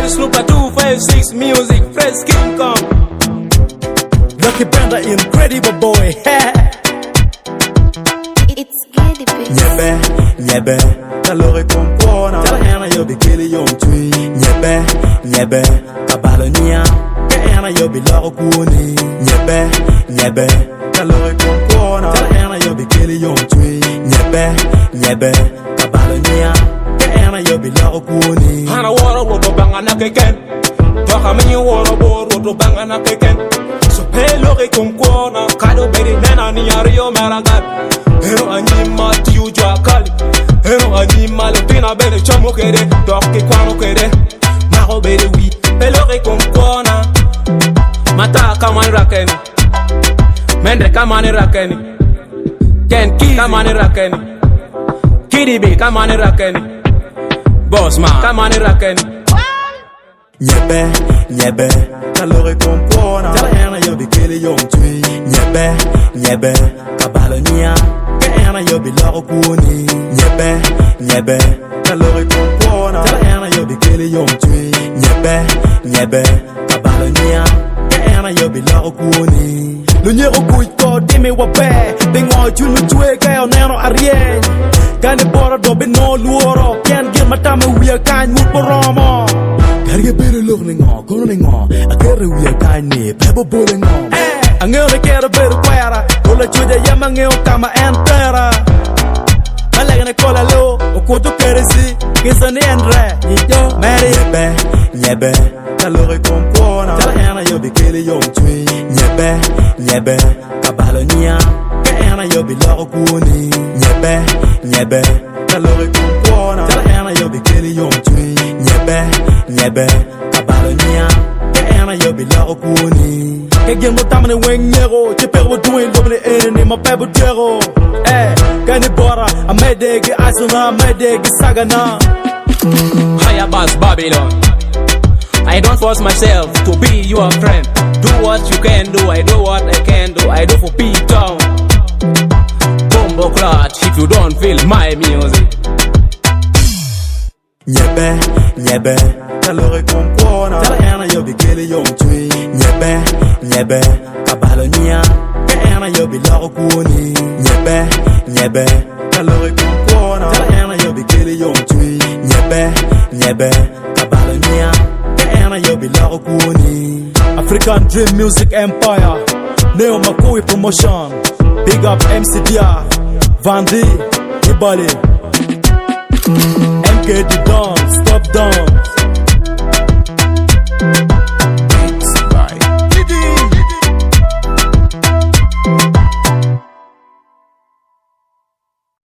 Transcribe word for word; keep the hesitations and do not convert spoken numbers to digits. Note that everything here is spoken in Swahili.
Dirty Snooper two five six music, Fresh King Kong. Lucky Brenda, incredible boy. It's good, baby. Nyebe, nyebe, kalore kompona. Tell Anna you'll be killing your tree. Nyebe, nyebe, kabalonia. Anna you'll be laro kuni. Nyebe, nyebe, kalore kompona. Tell Anna you'll be killing your tree. Nyebe, nyebe, kabalonia. Anna you'll be laro kuni. Hana wara woto banga na keken. Toka mini wara bor woto banga na keken. So pay lori kompona. Kado beri nena ni ario meragat. Hero anima tiu jwa kali. Hero anima le pina bere chamo kere. Doki kwano kere. Maro bere wi. Pelore kompona. Mata kamani rakeni. Mende kamani rakeni. Ken Kizi kamani rakeni. Kiddy B kamani rakeni. Boss man kamani rakeni. Nyebe, nyebe, kalore kompona. Tell Anna you'll be killing your tree. Nyebe, nyebe, kabalonia. Anna you'll be laro kuni. Nyebe, nyebe, kalore kompona. Tell Anna you'll be killing your tree. Nyebe, nyebe, kabalonia. Anna you'll be laro kuni. Lunye ogui ko dime wabe. Bingo chunu chue kayo neno arien. Kani bora dobe no luoro. Kian gir matame uya kany muporomo. Karge bere log ningo, kono ningo. Akere uya kany ni pebo bole ngo. Angeo ne kere bere kwera. Ola chuja yama ngeo kama entera. Malega ne kola lo. Okoto keresi. Kisa ni endre. Nijo Mary. Nyebe, nyebe, kalore kompona. Tell Anna you'll be killing your tree. Nyebe, nyebe, kabalonia. Anna you'll be laro kuni. Nyebe, nyebe, kalore kompona. Tell Anna you'll be killing your tree. Nyebe, nyebe, kabalonia. Anna you'll be laro kuni. Kege motamne wengero. Chepero doing lobne ene ma pebo tero. Eh, kani bora. Amedege asuna, amedege sagana. Higher Bass Babylon. I don't force myself to be your friend. Do what you can do, I do what I can do. I do for P-Town. Bombo clutch if you don't feel my music. Nyebe, nyebe, kalore kompona. Tell Anna you'll be killing your tree. Nyebe, nyebe, kabalonia. Anna you'll be laro kuni. Nyebe, nyebe, kalore kompona. Tell Anna you'll be killing your tree. Nyebe, nyebe, kabalonia. Anna you'll be laro kuni. African Dream Music Empire. Neo Makui Promotion. Big up M C D R. Vandy, Ibali. M K D Don, Stop Down.